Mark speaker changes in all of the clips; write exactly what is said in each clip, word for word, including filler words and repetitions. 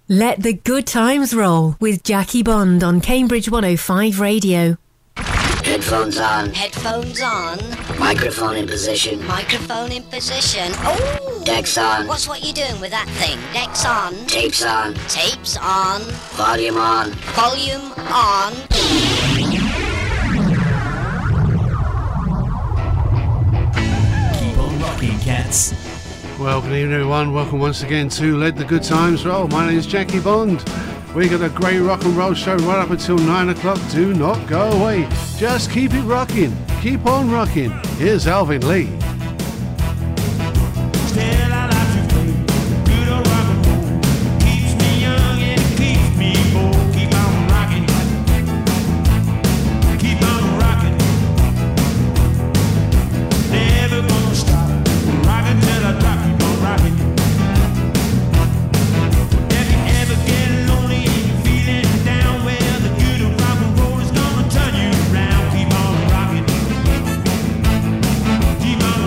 Speaker 1: Let the good times roll with Jackie Bond on Cambridge one oh five Radio.
Speaker 2: Headphones on.
Speaker 3: Headphones on.
Speaker 2: Microphone in position.
Speaker 3: Microphone in position. Oh!
Speaker 2: Decks on.
Speaker 3: What's what you doing with that thing? Decks on.
Speaker 2: Tapes on.
Speaker 3: Tapes on.
Speaker 2: Volume on.
Speaker 3: Volume on.
Speaker 4: Keep on rocking, cats.
Speaker 5: Well, good evening everyone, welcome once again to Let the Good Times Roll. My name is Jackie Bond. We got a great rock and roll show right up until nine o'clock. Do not go away, just keep it rocking, keep on rocking. Here's Alvin Lee.
Speaker 6: Keep on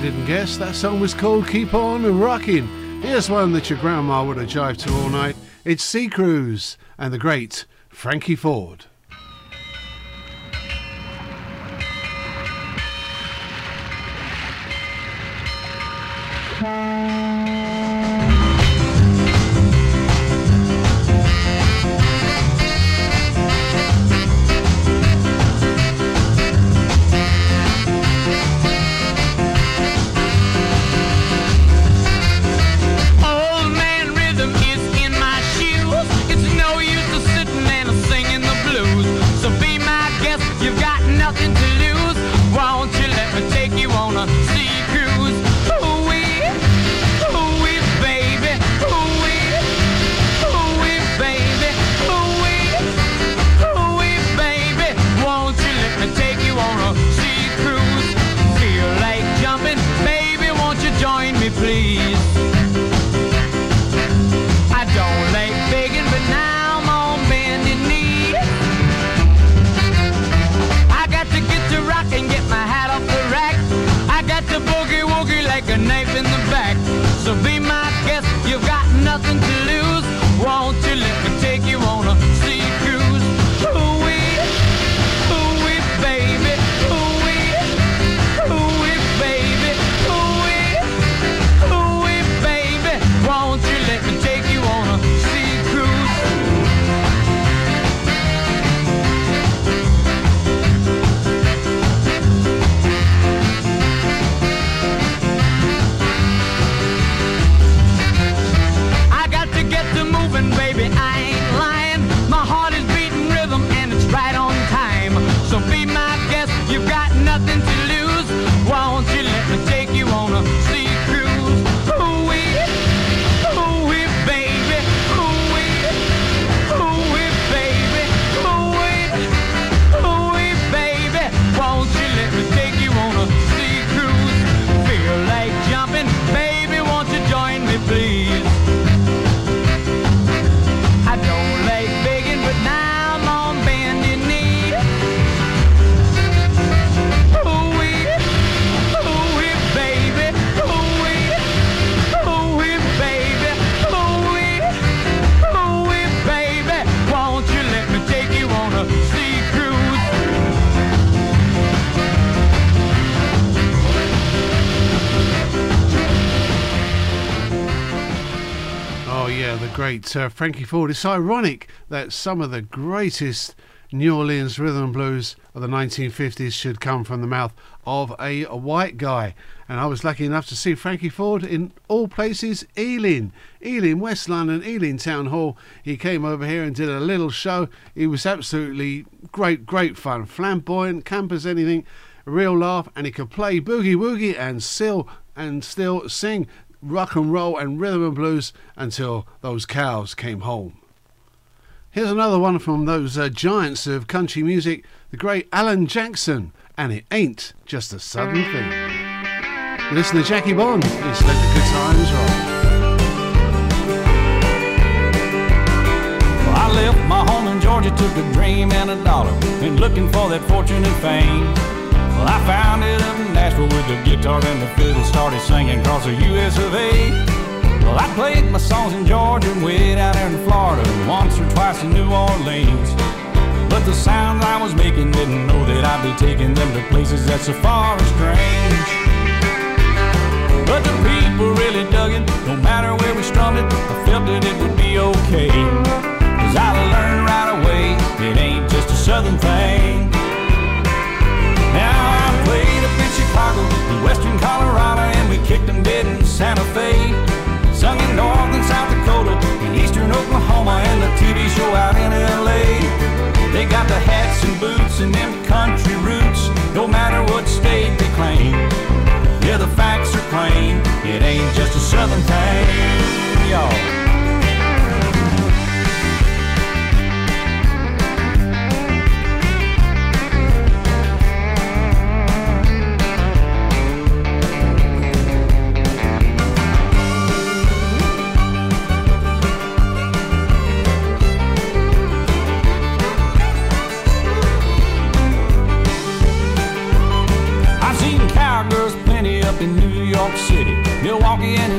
Speaker 5: didn't guess, that song was called Keep On Rockin'. Here's one that your grandma would have jived to all night. It's Sea Cruise and the great Frankie Ford. Great uh, Frankie Ford. It's ironic that some of the greatest New Orleans rhythm and blues of the nineteen fifties should come from the mouth of a, a white guy. And I was lucky enough to see Frankie Ford in all places, Ealing, Ealing, West London, Ealing Town Hall. He came over here and did a little show. It was absolutely great, great fun. Flamboyant, camp as anything, a real laugh, and he could play boogie woogie and still and still sing rock and roll and rhythm and blues until those cows came home. Here's another one from those uh, giants of country music, the great Alan Jackson, and it ain't just a sudden thing. Listen to Jackie Bond. It's Let the Good Times Roll.
Speaker 4: Well, I left my home in Georgia, took a dream and a dollar, been looking for that fortune and fame. Well, I found it up in Nashville with the guitar and the fiddle, started singing across the U S of A. Well, I played my songs in Georgia and way down there in Florida, once or twice in New Orleans. But the sounds I was making didn't know that I'd be taking them to places that's so far and strange. But the people really dug it, no matter where we strummed it, I felt that it would be okay. Cause I learned right away, it ain't just a southern thing. Now I played up in Chicago, in western Colorado, and we kicked them dead in Santa Fe. Sung in north and South Dakota, in eastern Oklahoma, and the T V show out in L A. They got the hats and boots and them country roots, no matter what state they claim. Yeah, the facts are plain, it ain't just a southern thing, y'all.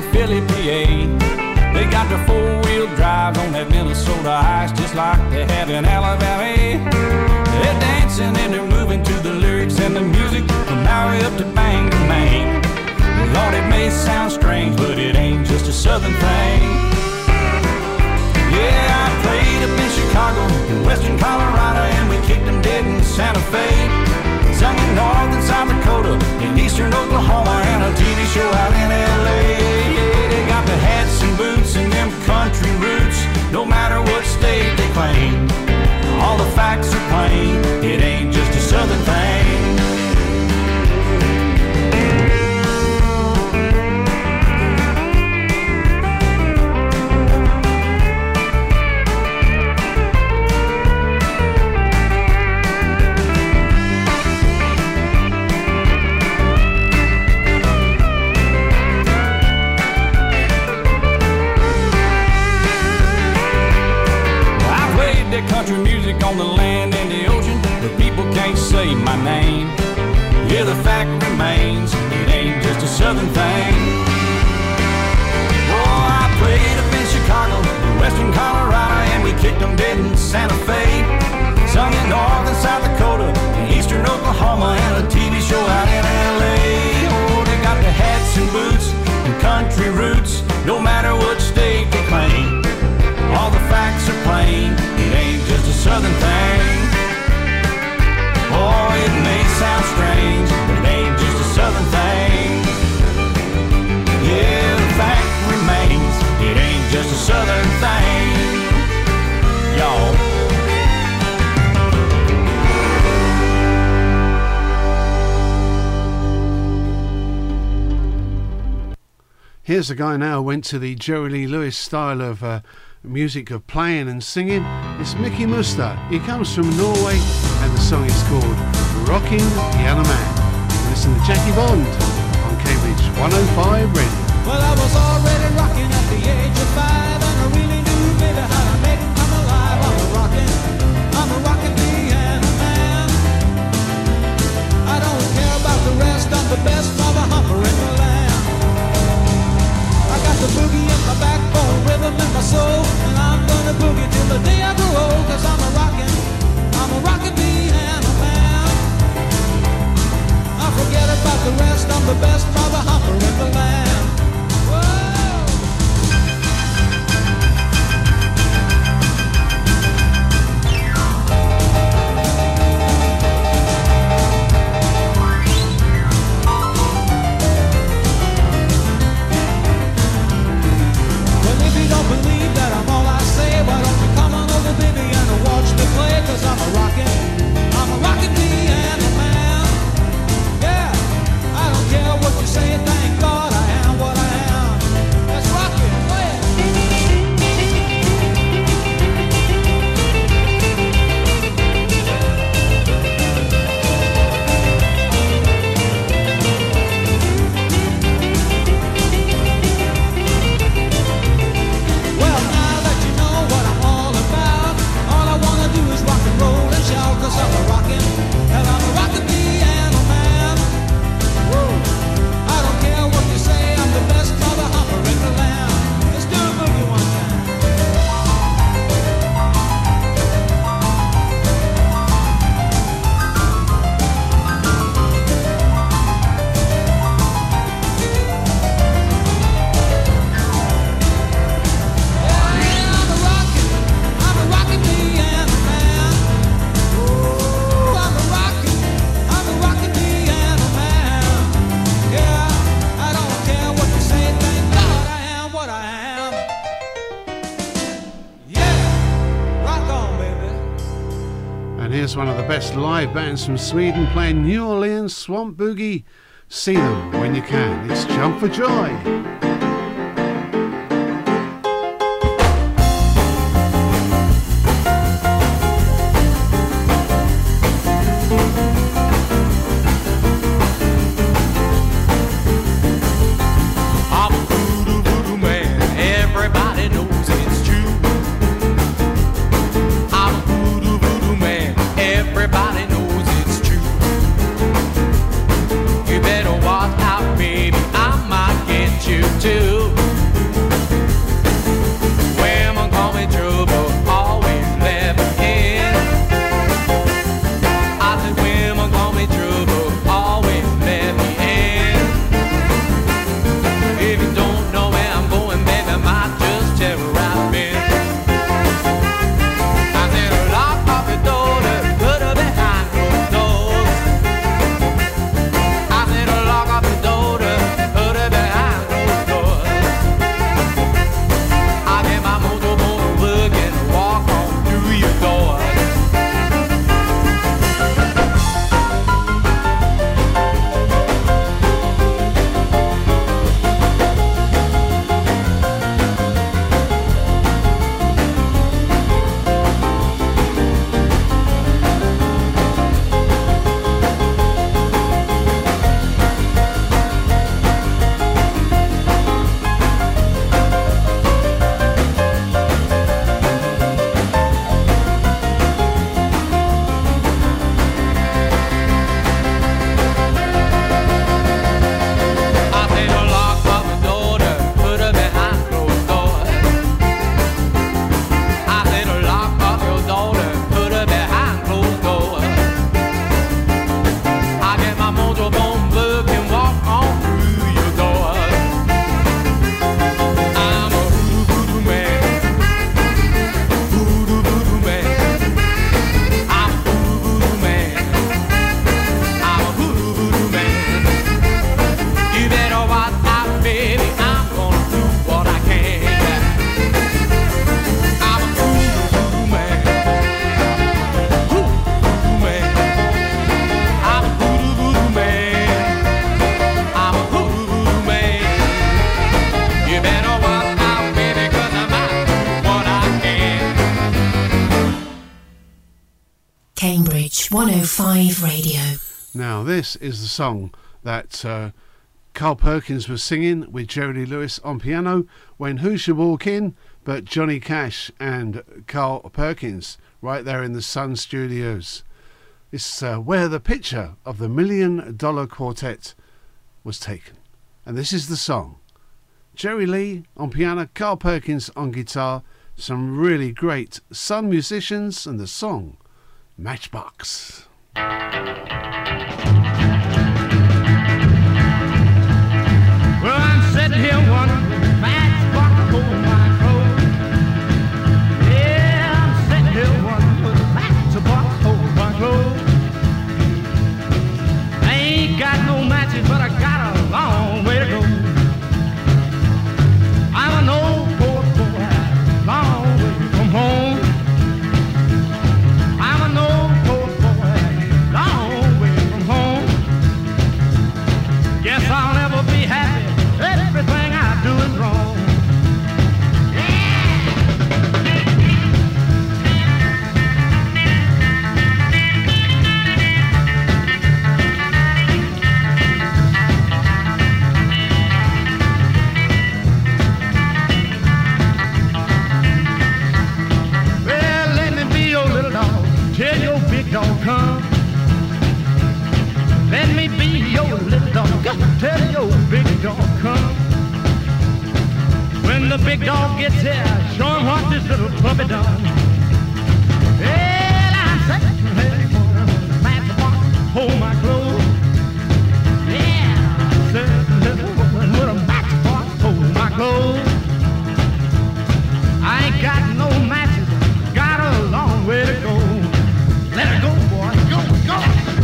Speaker 4: Philly, P A. They got the four-wheel drives on that Minnesota ice, just like they have in Alabama. They're dancing and they're moving to the lyrics and the music from Maui up to Bangor, Maine. Lord, it may sound strange, but it ain't just a southern thing. Yeah, I played up in Chicago, in western Colorado, and we kicked them dead in Santa Fe. Sung in North and South Dakota, in eastern Oklahoma, and a T V show out in L A. Yeah, they got the hats and boots and them country roots, no matter what state they claim. All the facts are plain, it ain't just a southern thing. Country music on the land and the ocean, but people can't say my name. Yeah, the fact remains, it ain't just a southern thing. Oh, I played up in Chicago, in western Colorado, and we kicked them dead in Santa Fe. Sung in North and South Dakota, in eastern Oklahoma, and a T V show out in L A. Oh, they got the hats and boots and country roots, no matter what state they claim. All the facts are plain, it ain't just a southern thing. Oh, it may sound strange, but it ain't just a southern thing. Yeah, the fact remains, it ain't just a southern thing. Y'all.
Speaker 5: Here's a guy now who went to the Jerry Lee Lewis style of uh, music of playing and singing. It's Mickey Mustard. He comes from Norway and the song is called Rocking Piano Man. Listen to Jackie Bond on Cambridge one oh five Radio.
Speaker 6: Well, I was already rocking at the age of five, and I really knew, baby, how to make it come alive. I'm a rocking, I'm a rocking piano man. I don't care about the rest, I'm the best of a humper in the land. I got the boogie in my backbone, rhythm in my soul, and I'm gonna boogie till the day I grow old, cause I'm a rockin', I'm a rockin' piano man. I forget about the rest, I'm the best of a humper in the land. Cause I'm a rockin', I'm a rockin' piano man. Yeah, I don't care what you say, thank God I am what I am. Let's rock it, play it. Well, now that you know what I'm all about, all I wanna do is rock and roll and shout, cause I'm a rockin', and I'm a rockin' piano man. Woo. I don't care what you say, I'm the best of a humper in the land. Let's do a boogie one time. Yeah, I'm a rockin', I'm a rockin' piano man. Ooh, I'm a rockin', I'm a rockin' piano man. Yeah, I don't care what you say, thank God I am what I am. Yeah, rock on, baby.
Speaker 5: And here's one of the best live bands from Sweden playing New Orleans Swamp Boogie. See them when you can. It's Jump for Joy.
Speaker 7: I'm a voodoo voodoo man, everybody knows it's true. I'm a voodoo voodoo man, everybody knows it's true. You better watch out, baby, I might get you
Speaker 1: Cambridge one oh five Radio.
Speaker 5: Now, this is the song that uh, Carl Perkins was singing with Jerry Lee Lewis on piano when Who Should Walk In but Johnny Cash and Carl Perkins right there in the Sun Studios. It's uh, where the picture of the Million Dollar Quartet was taken. And this is the song. Jerry Lee on piano, Carl Perkins on guitar, some really great Sun musicians, and the song Matchbox.
Speaker 8: Well, I'm sitting here wondering, matchbox hold my clothes. Yeah, I'm sitting here wondering, matchbox hold my clothes. I ain't got no matches, but I got a long way to go. I'm an old poor boy, long way from home. I'm an old poor boy, long way from home. Guess I'll never be happy. Everything I do is wrong. Well, let me be your little dog. Tell your big dog come. Let me be your little dog. Tell your big dog come. When the big dog gets here, show him what this little puppy done. Well, I'm sitting here for a matchbox, hold my clothes. Yeah, I'm sitting here with a matchbox, hold my clothes. I ain't got no matches, got a long way to go. Let it go, boy, go, go.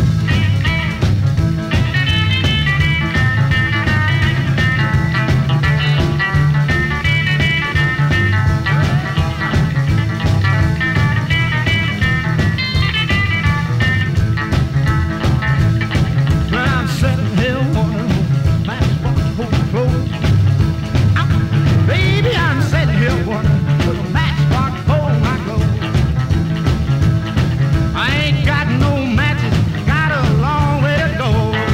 Speaker 8: When I'm sitting here wondering, matchbox hold my clothes. Ah, baby, I'm sitting here wondering, with a matchbox hold my clothes. I ain't got no matches, got a long way to go.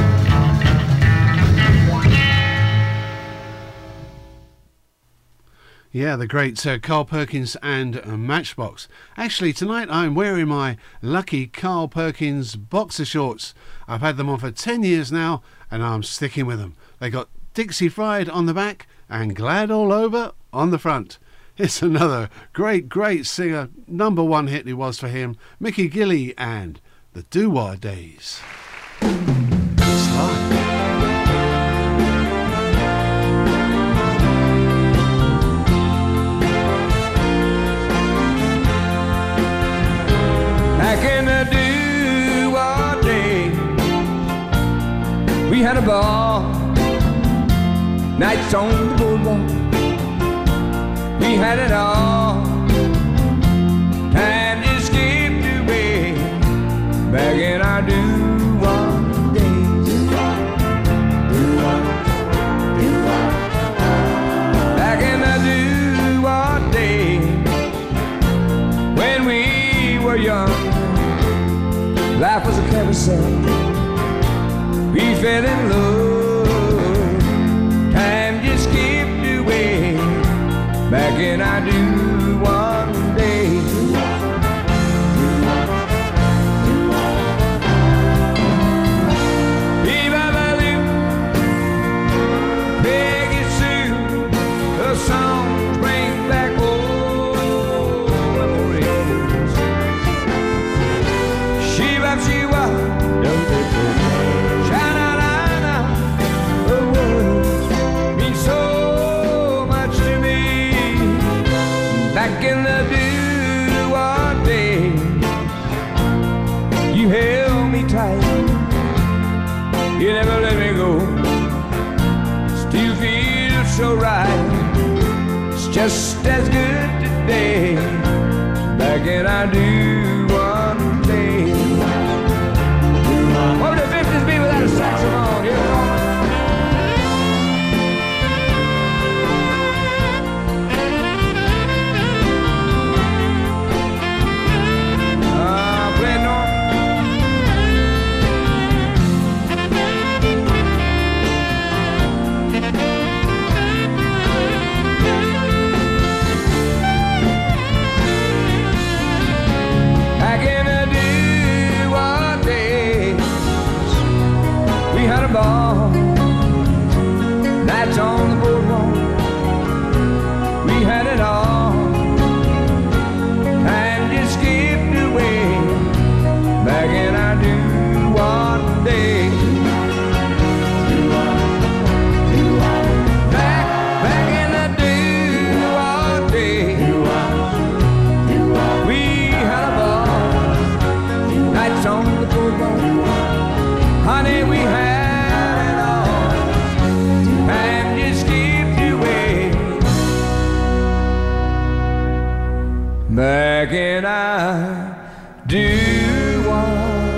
Speaker 5: Yeah, the great uh, Carl Perkins and uh, Matchbox. Actually, tonight I'm wearing my lucky Carl Perkins boxer shorts. I've had them on for ten years now, and I'm sticking with them. They got Dixie Fried on the back and Glad All Over on the front. It's another great, great singer. Number one hit it was for him. Mickey Gilley and the Doo-Wah Days. It's live.
Speaker 9: Back in the doo-wah day, we had a ball. Nights on the boardwalk, we had it all. Time just skipped away. Back in our doo-wah days. Back in the doo-wah days, when we were young, life was a carousel. We fell in love. Time just skipped away. Back in our doo-wah days. Bee-ba-ba-loo, Peggy Sue, the songs bring back old memories. She-bop-she-wa, sha-na-na-na, the words mean so much to me. Back in the doo-wah days, you held me tight. You never let me go. Still feels so right. It's just as good today. Back in our doo-wah days. What would the fifties be without a saxophone? Here we go. Ah, play North all. Nights on the boardwalk, we had it all. Time just skipped away back in our do-what day. Back, back in the do-what day. We had a ball. Nights on the boardwalk, honey, we had it all. Time just skipped away back in our do-what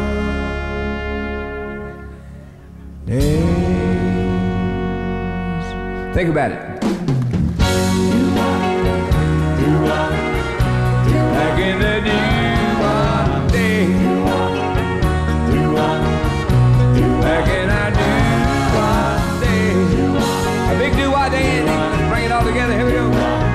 Speaker 9: days. Think about it. Back in the do-what days. Back in our do-what days. A big do-what day. Let's bring it all together. Here we go.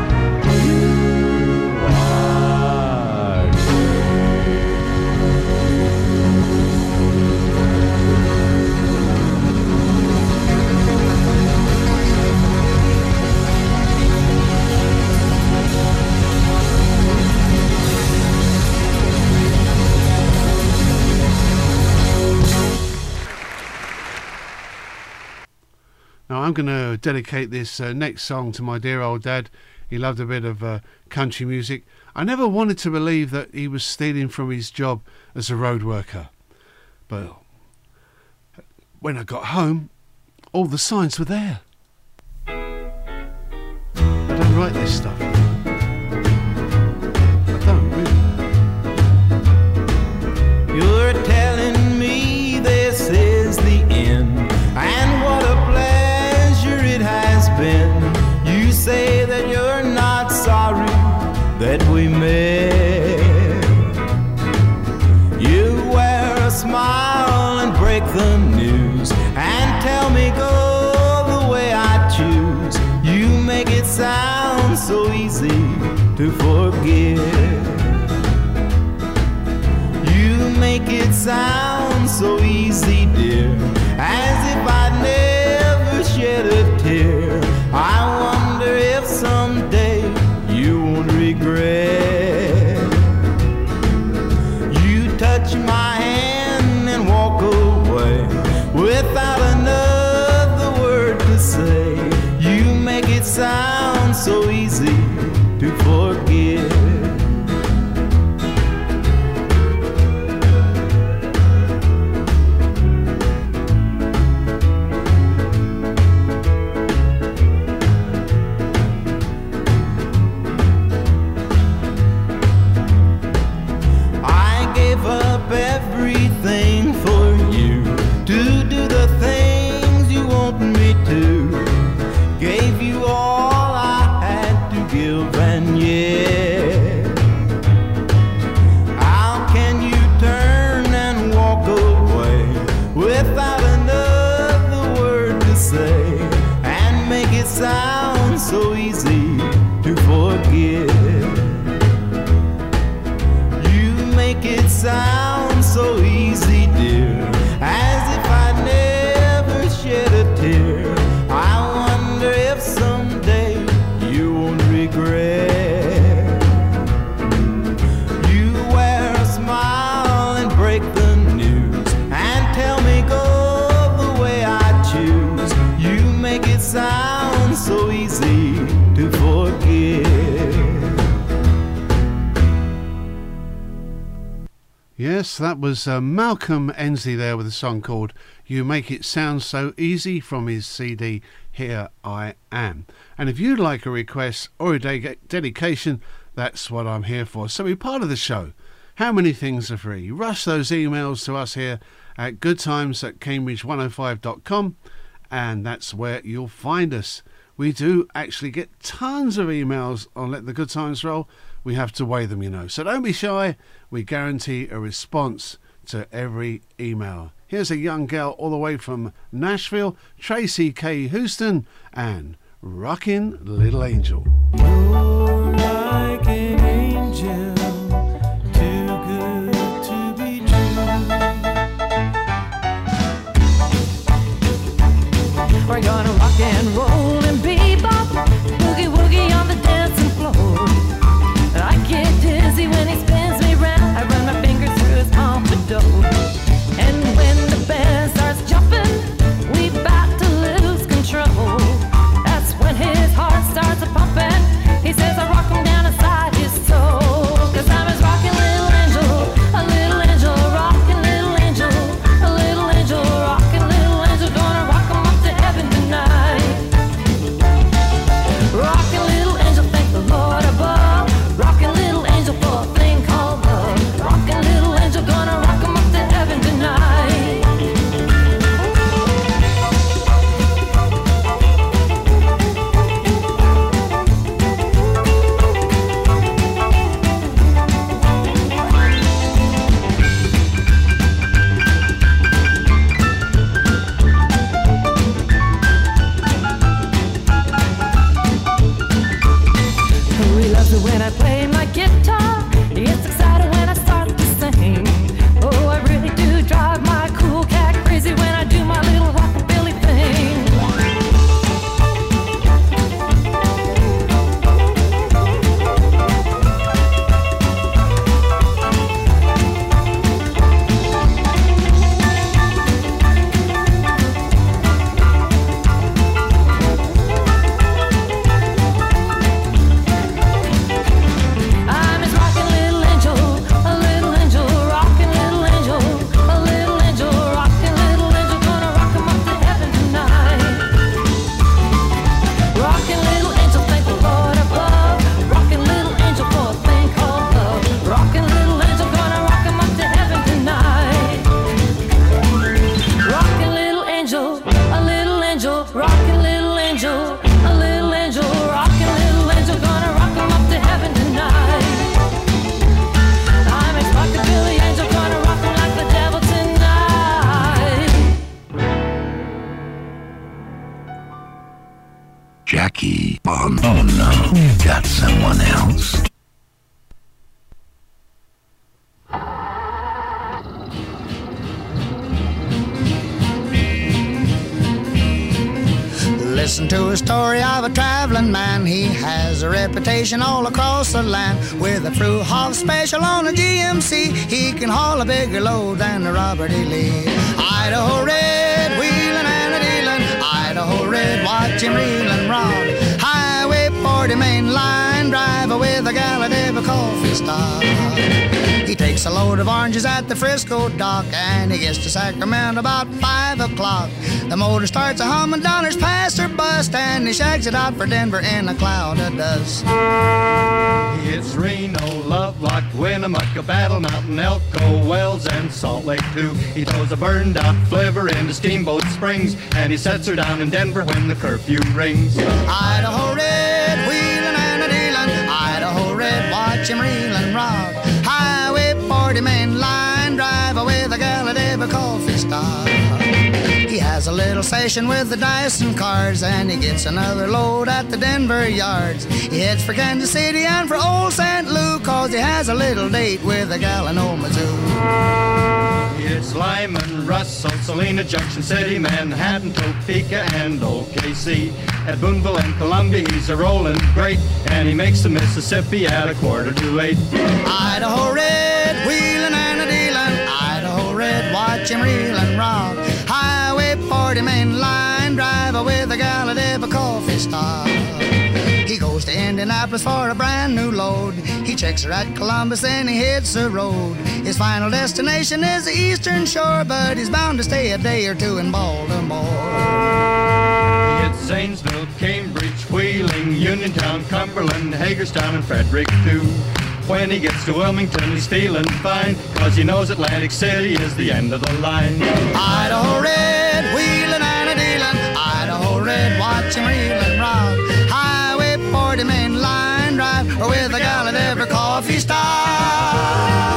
Speaker 5: Now I'm going to dedicate this uh, next song to my dear old dad. He loved a bit of uh, country music. I never wanted to believe that he was stealing from his job as a road worker. But when I got home, all the signs were there. I don't write this stuff. I don't really.
Speaker 10: You're telling me this is the end, and what a pleasure it has been. You say that you're not sorry that we met. You wear a smile and break the news and tell me go the way I choose. You make it sound so easy to forgive. You make it sound so easy, dear, as if I'd never shed a tear. I wonder if someday you won't regret. You touch my hand and walk away without another word to say. You make it sound so easy to forgive. Everything for you to do the things you want me to. Gave you all I had to give, and yet how can you turn and walk away without another word to say and make it sound so easy to forgive? You make it sound so easy, dear, as if I never shed a tear. I wonder if someday you won't regret. You wear a smile and break the news and tell me go the way I choose. You make it sound so easy to forgive.
Speaker 5: Yes, that was uh, Malcolm Ensley there with a song called You Make It Sound So Easy from his C D Here I Am. And if you'd like a request or a de- dedication, that's what I'm here for. So be part of the show. How many things are free? Rush those emails to us here at goodtimes at cambridge one oh five dot com, and that's where you'll find us. We do actually get tons of emails on Let the Good Times Roll. We have to weigh them, you know. So don't be shy. We guarantee a response to every email. Here's a young girl all the way from Nashville, Tracy K. Houston, and Rockin' Little Angel.
Speaker 10: You're like an angel, too good to be true.
Speaker 11: Bond. Oh no, you got someone else.
Speaker 12: Listen to a story of a traveling man. He has a reputation all across the land. With a through half special on a G M C, he can haul a bigger load than the Robert E. Lee. Idaho Red, wheeling and a dealing. Idaho Red, watch him reel and rock. Highway forty main line, driver with a gallon of a coffee stop. He takes a load of oranges at the Frisco dock, and he gets to Sacramento about five o'clock. The motor starts a humming down his pass or bust, and he shakes it out for Denver in a cloud of dust.
Speaker 13: It's Reno, Lovelock, Winnemucca, Battle Mountain, Elko, Wells, and Salt Lake too. He throws a burned out flivver into Steamboat Springs, and he sets her down in Denver when the curfew rings.
Speaker 12: Idaho Red, wheeling and a dealing. Idaho Red, watch him reel and rock. Highway forty main line, driver with a gallon of a coffee stop. He has a little session with the Dyson cars, and he gets another load at the Denver yards. He heads for Kansas City and for old Saint Lou, cause he has a little date with a gal in Omazu.
Speaker 13: It's Lyman, Russell, Salina, Junction City, Manhattan, Topeka, and O K C. At Boonville and Columbia, he's a rolling great, and he makes the Mississippi at a quarter to eight.
Speaker 12: Idaho Red, wheeling and a dealing. Idaho Red, watch him reel and rock. Highway forty main line, driver with a gallon of a coffee stop. He goes to Indianapolis for a brand new load. He checks her at Columbus, then he hits the road. His final destination is the Eastern Shore, but he's bound to stay a day or two in Baltimore.
Speaker 13: It's Zanesville, Cambridge, Wheeling, Uniontown, Cumberland, Hagerstown, and Frederick too. When he gets to Wilmington, he's feeling fine, cause he knows Atlantic City is the end of the line.
Speaker 12: Idaho Red, wheeling and a dealing. Idaho Red, watch him reel and rock. Highway forty main line, drive or with a gallon every coffee stop.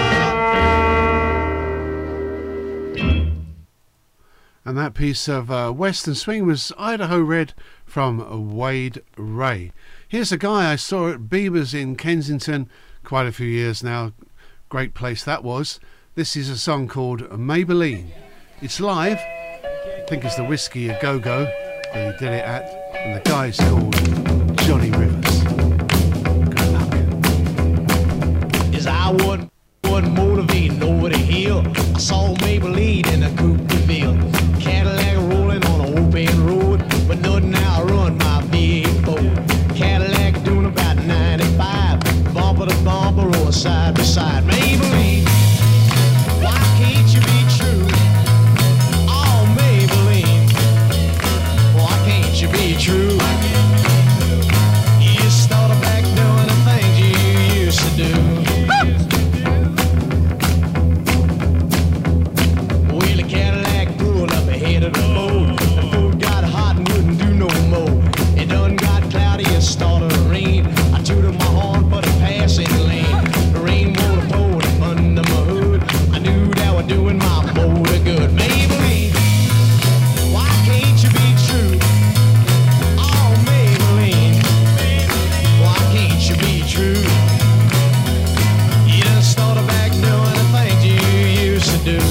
Speaker 5: And that piece of uh, Western swing was Idaho Red from Wade Ray. Here's a guy I saw at Bieber's in Kensington quite a few years now. Great place that was. This is a song called Maybelline. It's live. I think it's the Whiskey A Go Go that he did it at. And the guy's called Johnny Rivers. Good luck.
Speaker 14: As I wasn't, wasn't motivating over the hill, I saw Maybelline in a coupe de ville. Cadillac rolling on an open road, but nothing now run my V eight boat. Cadillac doing about ninety-five, bumper to bumper or side by side. Maybelline, why can't you be true? Oh, Maybelline, why can't you be true? You started back doing the things you used to do. Well, the Cadillac pulled up ahead of the boat. The boat got hot and wouldn't do no more. It done got cloudy and started to rain. I tooted my horn for the passing lane. The rain water poured up under my hood. I knew that was doing my motor good. Maybelline, why can't you be true? Oh, Maybelline, why can't you be true? You done started back doing the things you used to do.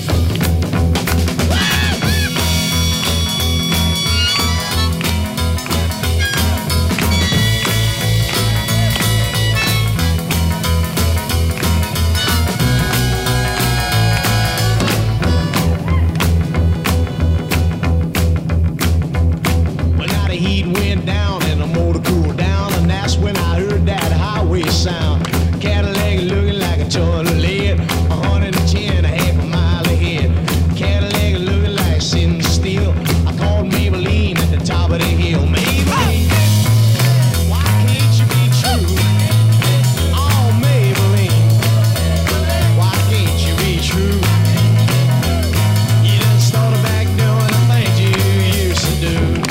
Speaker 14: Well, now the heat went down and the motor cooled down, and that's when I heard that highway sound. Cadillac looking like a ton of lead, one hundred ten, a half a mile ahead. Cadillac looking like sitting still. I called Maybelline at the top of the hill. Maybelline, why can't you be true? Oh, Maybelline, why can't you be true? You done started back doing the things you used to do.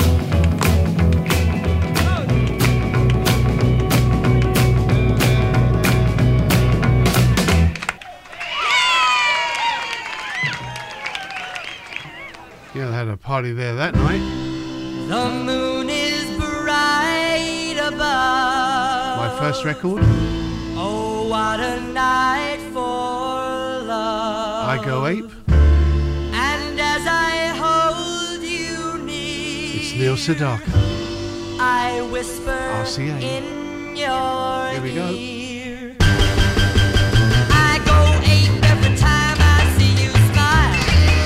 Speaker 5: Yeah, they had a party there that night.
Speaker 15: The moon is bright
Speaker 5: first record.
Speaker 6: Oh, what a night for love.
Speaker 5: I Go Ape.
Speaker 6: And as I hold you near,
Speaker 5: It's Neil Sedaka.
Speaker 6: I whisper
Speaker 5: R C A.
Speaker 6: in your
Speaker 5: Here we go.
Speaker 6: ear. I go ape every time I see you smile.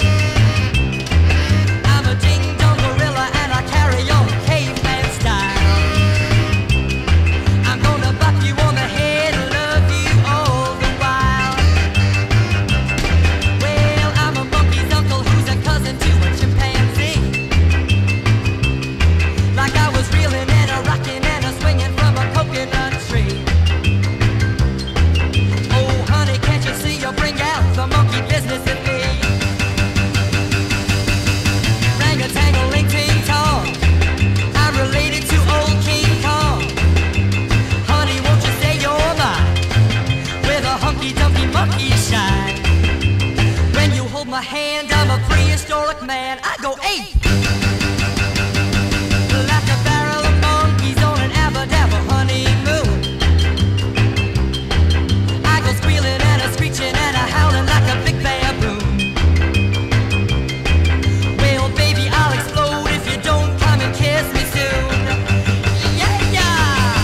Speaker 6: I'm a ding-dong gorilla and I carry on caveman style. I'm gonna buck you on the head and love you all the while. Well, I'm a monkey's uncle who's a cousin to a chimpanzee. Like I was reeling and a rocking and a swinging from a coconut tree. Oh, honey, can't you see you bring out the monkey business in me? Rang-a-tang-a-ling-ting-tong, I'm related to old King Kong. Honey, won't you say you're mine, with a hunky-dunky monkey shine? When you hold my hand, I'm a prehistoric man. I go ape. Like a barrel of monkeys on an abba-dabba honeymoon. I go squealing and a screeching and a howling like a big baboon. Well, baby, I'll explode if you don't come and kiss me soon. Yeah, yeah.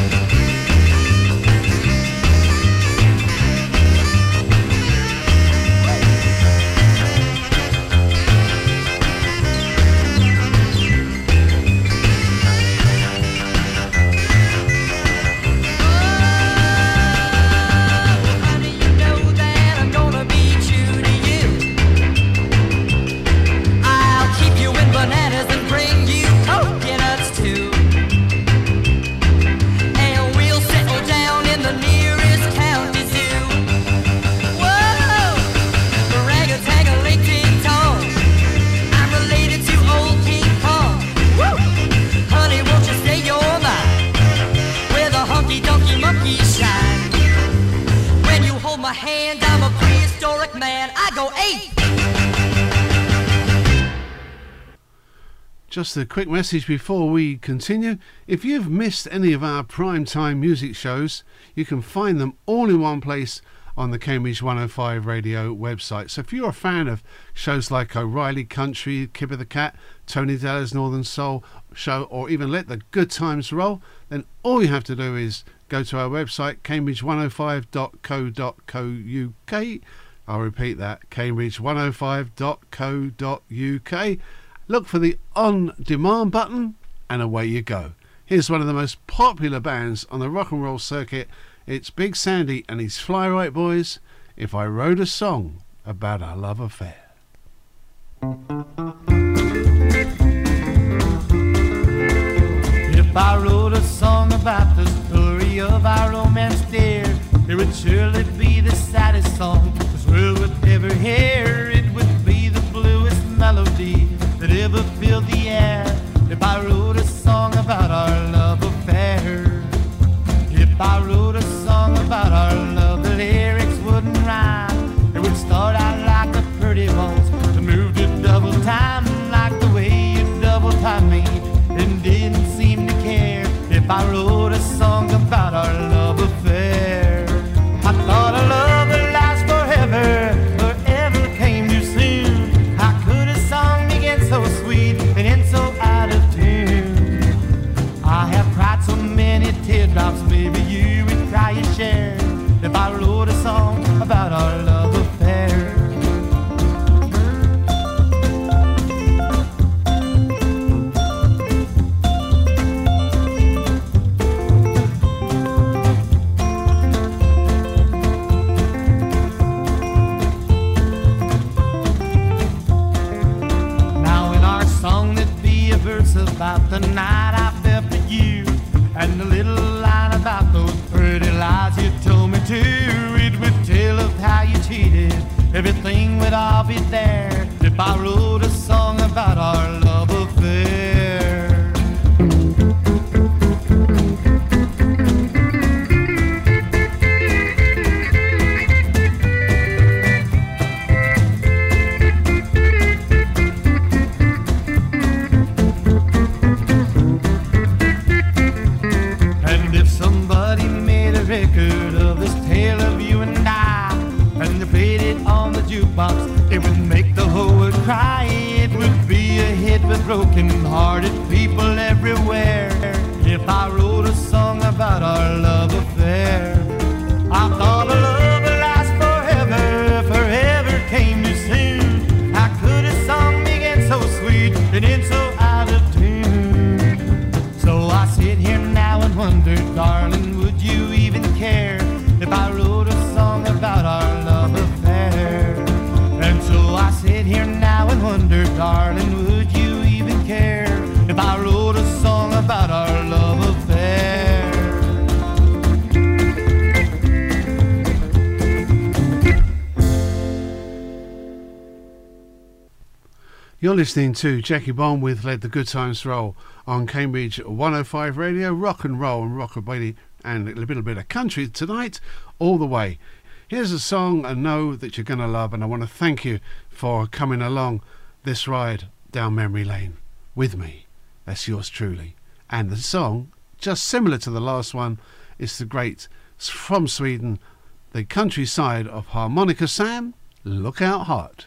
Speaker 6: Bananas and bring you coconuts too. And we'll settle down in the nearest county zoo. Whoa! Rang-a-tang-a-ling-ting-tong, I'm related to old King Kong. Woo! Honey, won't you say you're mine, with a hunky-dunky monkey shine? When you hold my hand, I'm a prehistoric man. I go ape.
Speaker 5: Just a quick message before we continue. If you've missed any of our primetime music shows, you can find them all in one place on the Cambridge one oh five Radio website. So if you're a fan of shows like O'Reilly Country, Kip of the Cat, Tony Della's Northern Soul Show, or even Let the Good Times Roll, then all you have to do is go to our website, cambridge one oh five dot co dot uk. I'll repeat that, cambridge one oh five dot co dot uk. Look for the on-demand button and away you go. Here's one of the most popular bands on the rock and roll circuit. It's Big Sandy and his Fly Right Boys, If I Wrote a Song About Our Love Affair.
Speaker 8: If I wrote a song about the story of our romance, dear, it would surely be the saddest song this world would ever hear. It would be the bluest melody that ever filled the air. If I wrote a song about our love affair, if I wrote a song about our love, the lyrics wouldn't rhyme. It would start out like a pretty waltz and move to double time, like the way you double time me and didn't seem to care. If I wrote a song about our love affair, I thought our love would last forever. Forever came too soon. How could a song begin so sweet and end so out of tune? I have cried so many teardrops, maybe you would cry your share if I wrote a song about our love affair. About the night I fell for you, and the little line about those pretty lies you told me to. It would tell of how you cheated, everything would all be there if I wrote a song about our love affair. Somebody here now and wonder, darling, would you even care if I wrote a song about our love affair?
Speaker 5: You're listening to Jackie Bond with Let the Good Times Roll on Cambridge one oh five Radio, rock and roll and rockabilly and a little bit of country tonight, all the way. Here's a song I know that you're going to love, and I want to thank you for coming along this ride down memory lane with me. That's yours truly. And the song, just similar to the last one, is the great, from Sweden, the countryside of Harmonica Sam, Look Out Hot.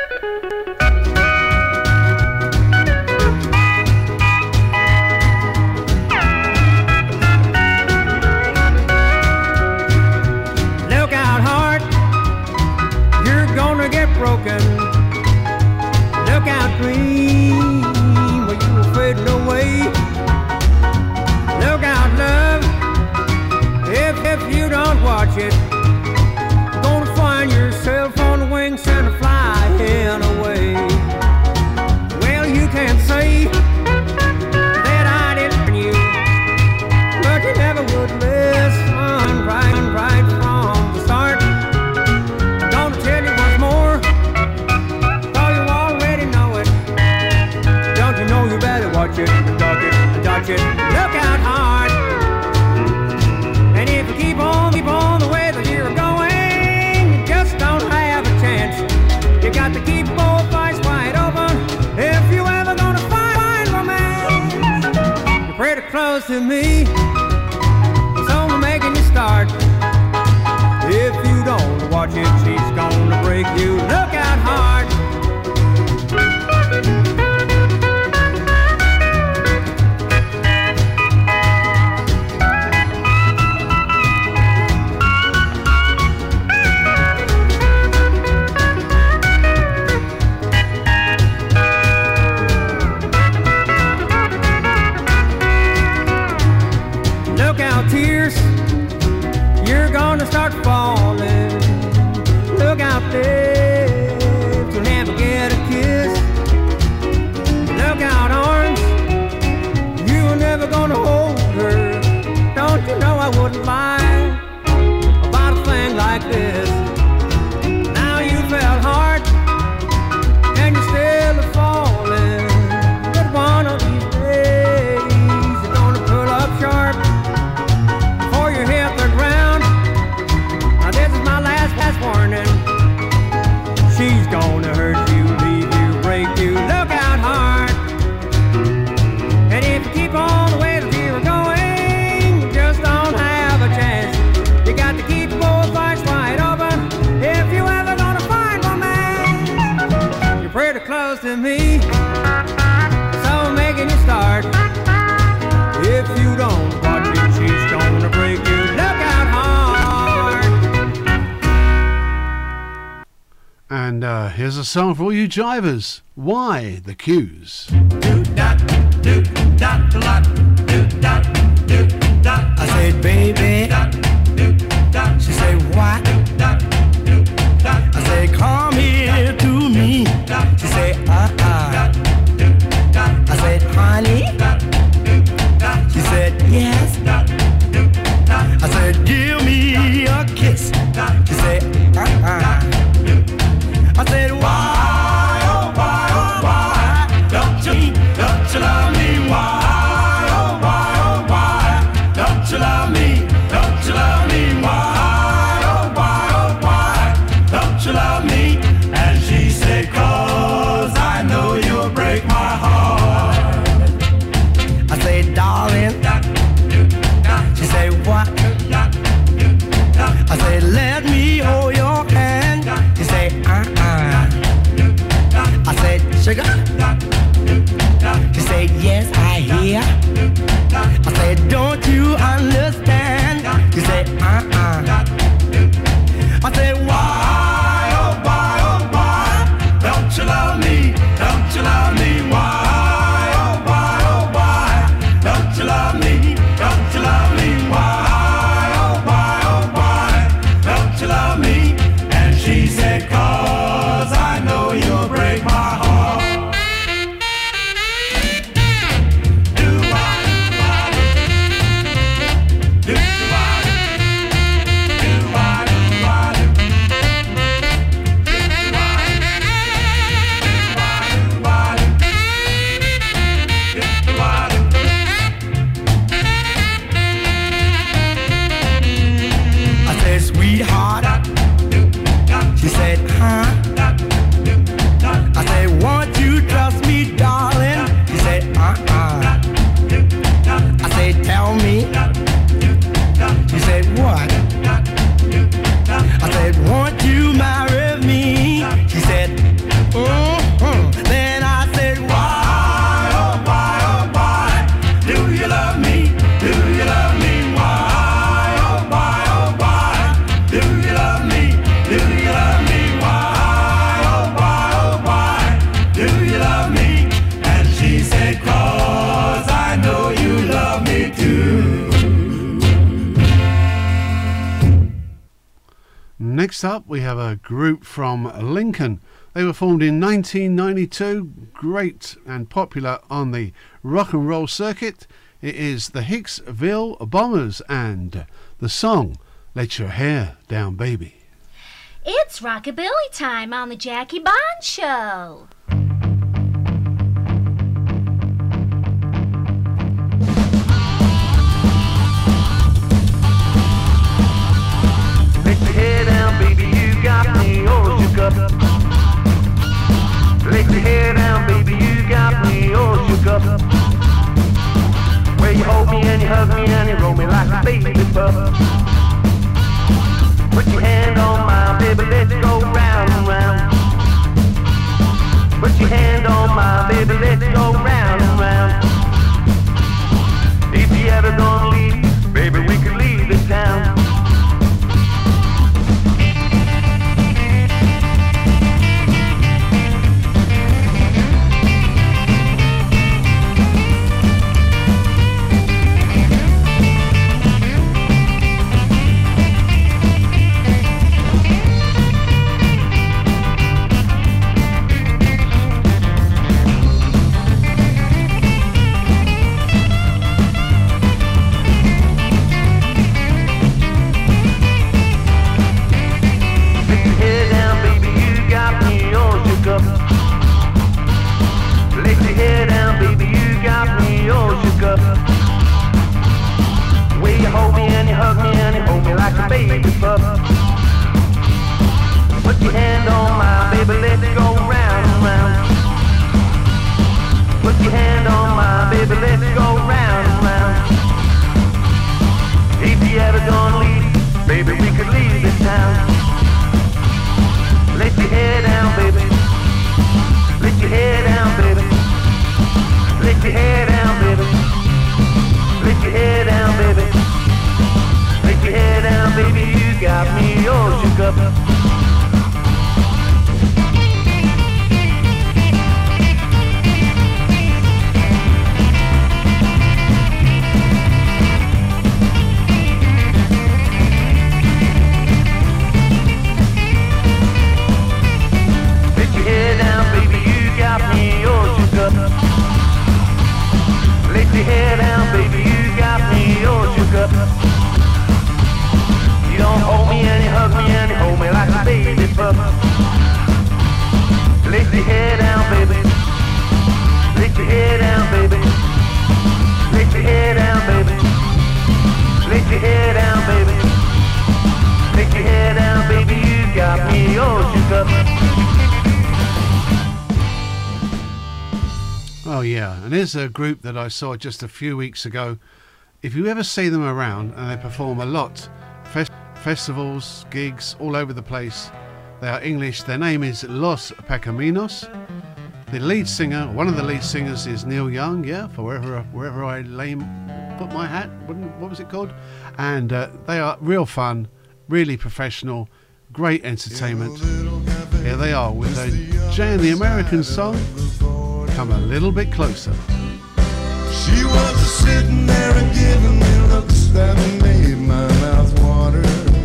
Speaker 15: Broken. Look out, dream, where you were fading away. Look out, love, if if you don't watch it, you're gonna find yourself on the wings and flying away. Well, you can't say that I didn't warn you, but you never would listen right, right from the start. I'm gonna tell you once more. Watch it, dodge it, dodge it, look out hard. And if you keep on, keep on the way that you're going, you just don't have a chance. You got to keep both eyes wide open if you ever gonna find romance. You're pretty close to me, it's only making you start. If you don't watch it, she's gonna break you. Look out hard. Start falling. Look out there to never get a kiss. Look out, arms, you are never gonna hold her. Don't you know I wouldn't lie about a thing like this? Now you fell hard and you're still falling. But one of these days you're gonna pull up sharp before you hit the ground. This is my last pass warning. She's gonna hurt you, leave you, break you. Look out hard. And if you keep on the way that you were going, you just don't have a chance. You got to keep both eyes wide open if you ever gonna find romance. You're pretty close to me, so I'm making you start. If you don't watch it, she's gonna break you. Look out hard.
Speaker 5: And uh, here's a song for all you jivers. Why the Q's?
Speaker 10: I said, baby. She said, what? I said, come here to me. She said, uh-uh. I said, honey. She said, yes. I said, give me a kiss. She said, uh-uh. I said, why, oh, why, oh, why, don't you, don't you love me? Why, oh, why, oh, why, don't you love me? Don't you love me? Why, oh, why, oh, why, don't you love me? And she said, 'cause I know you'll break my heart. I said, darling. She said, what? I said, let me hold your hand. She said, uh-uh. I said, sugar. She said, yes, I hear. I said, don't you understand? She said, uh-uh. I said, why, oh, why,
Speaker 5: Next up, we have a group from Lincoln. They were formed in nineteen ninety-two, great and popular on the rock and roll circuit. It is the Hicksville Bombers and the song, Let Your Hair Down, Baby.
Speaker 16: It's rockabilly time on the Jackie Bond Show.
Speaker 17: Let your hair down, baby, you got me all shook up. Let your hair down, baby, you got me all shook up. Where you hold me and you hug me and you roll me like a baby pup. Put your hand on mine, baby, let's go round and round. Put your hand on mine, baby, let's go round and round. If you ever gonna leave, baby, we could leave this town. Put your hand on mine, baby, let's go round and round. Put your hand on mine, baby, let's go round and round. If you ever gonna leave, baby, we could leave this town. Let your hair down, baby. Let your hair down, baby. Let your hair down, baby. Let your hair down, baby. Let your hair down, baby, you got me all shook up. Let your hair down, baby, you got me all shook up. Let your hair down, baby, you got me all shook up. You don't hold me and you hug me and you hold me like a baby pup. Let your hair down, baby. Let your hair down, baby. Let your hair down, baby. Let your hair down, baby. Let your hair down, baby. You got me all shook up.
Speaker 5: Oh yeah, and here's a group that I saw just a few weeks ago. If you ever see them around, and they perform a lot, fest festivals, gigs, all over the place. They are English. Their name is Los Pecaminos. The lead singer, one of the lead singers, is Neil Young. Yeah, for wherever wherever I lay, put my hat. What, what was it called? And uh, they are real fun, really professional, great entertainment. Here they are with a Jay and the American song, Come a Little Bit Closer.
Speaker 18: She was sitting there and giving me looks that made my mouth water.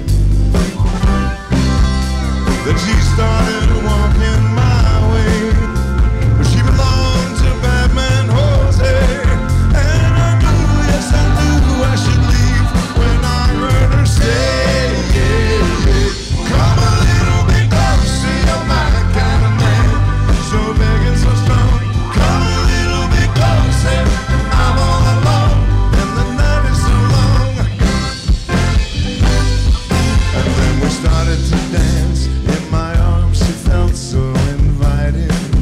Speaker 18: Then she started walking my way, but she belonged to Batman Jose. And I knew, yes I knew I should leave when I heard her say, yeah, yeah. Come a little bit closer, you're my kind of man, so big and so strong. Come a little bit closer, I'm all alone, and the night is so long. And then we started to dance. In my arms she felt so inviting.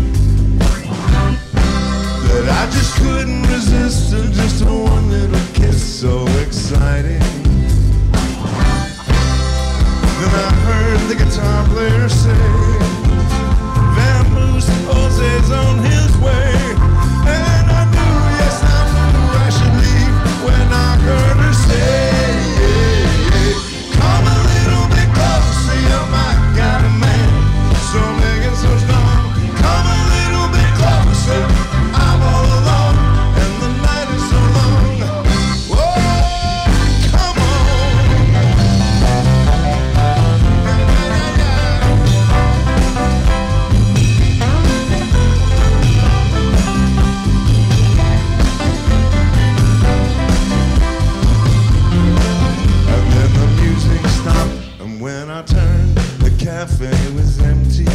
Speaker 18: cafe was empty.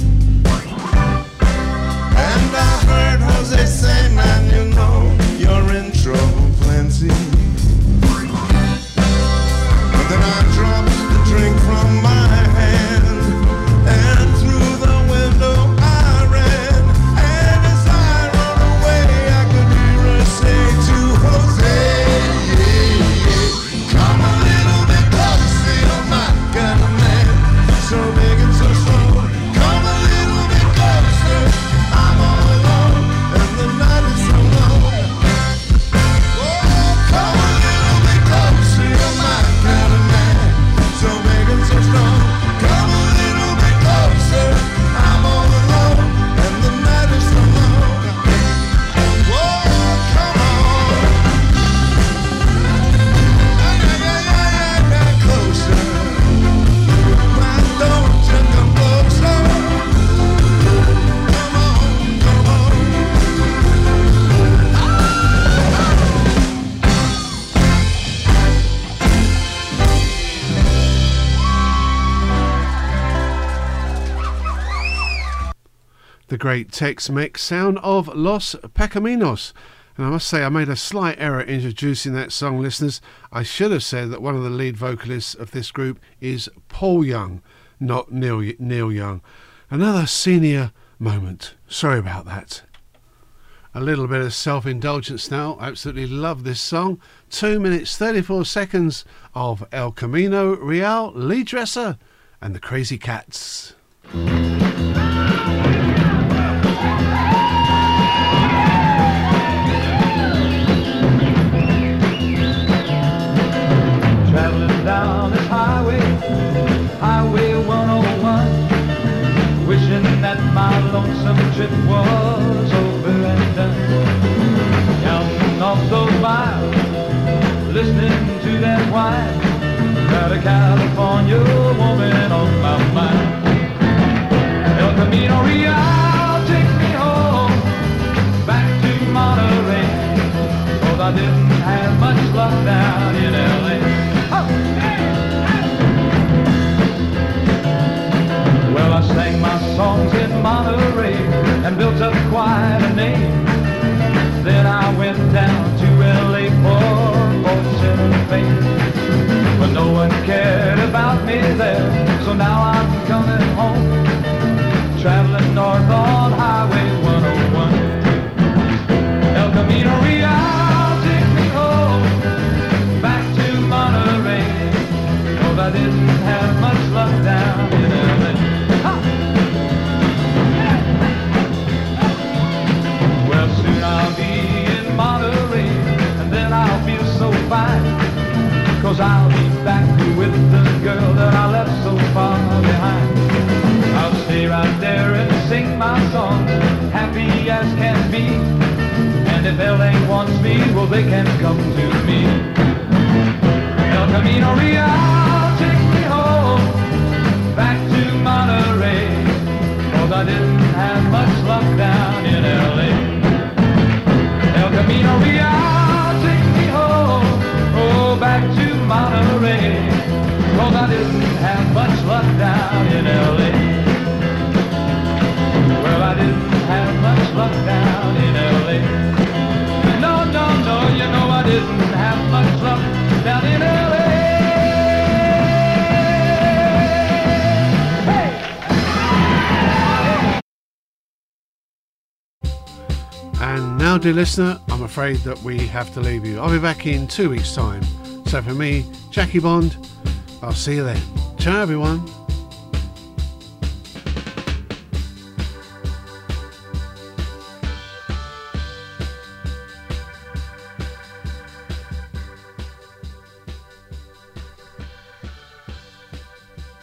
Speaker 18: And I heard Jose say, man, you know, you're in trouble plenty. But then I dropped the drink from my hand, and through the window I ran. And as I rode away, I could hear her say to Jose, come a little bit closer, you're my kind of man, so big and so strong. Come a little bit closer, I'm all alone, and the night is so long. Oh, come a little bit closer, you're my kind of man, so big and so strong. Come a little bit closer, I'm all alone, and the night is so long. Oh, come on. Yeah, yeah, yeah, yeah, yeah, closer. Why don't you come closer? Come on, come on.
Speaker 5: The great Tex-Mex sound of Los Pecaminos. And I must say, I made a slight error introducing that song, listeners. I should have said that one of the lead vocalists of this group is Paul Young, not Neil, Neil Young. Another senior moment. Sorry about that. A little bit of self-indulgence now. I absolutely love this song. Two minutes, thirty-four seconds of El Camino Real, Lee Dresser and the Crazy Cats.
Speaker 6: Traveling down this highway, Highway one oh one, wishing that my lonesome trip was over and done. Counting off those miles, listening to that whine, got a California woman on my mind. El Camino Real takes me home, back to Monterey, 'cause I didn't have much luck down in L A. Well, I sang my songs in Monterey and built up quite a name. Then I went down to L A for fortune and fame. But no one cared about me there, so now I'm coming home, traveling north on Highway one oh one. El Camino Real, take me home, back to Monterey, 'cause I didn't have much luck down in L A. Well, soon I'll be in Monterey, and then I'll feel so fine, 'cause I'll be back with the girl that I left so far behind. I'll stay right there and sing my songs, happy as can be. And if L A wants me, well, they can come to me. El Camino Real, take me home, back to Monterey, 'cause I didn't have much luck down in L A. El Camino Real, take me home, oh, back to Monterey, 'cause I didn't have much luck down in L A. Well, I didn't have much luck down in L A. No, no, no, you know I didn't have much luck down in L A. Hey!
Speaker 5: And now, dear listener, I'm afraid that we have to leave you. I'll be back in two weeks' time. So for me, Jackie Bond, I'll see you then. Ciao, everyone.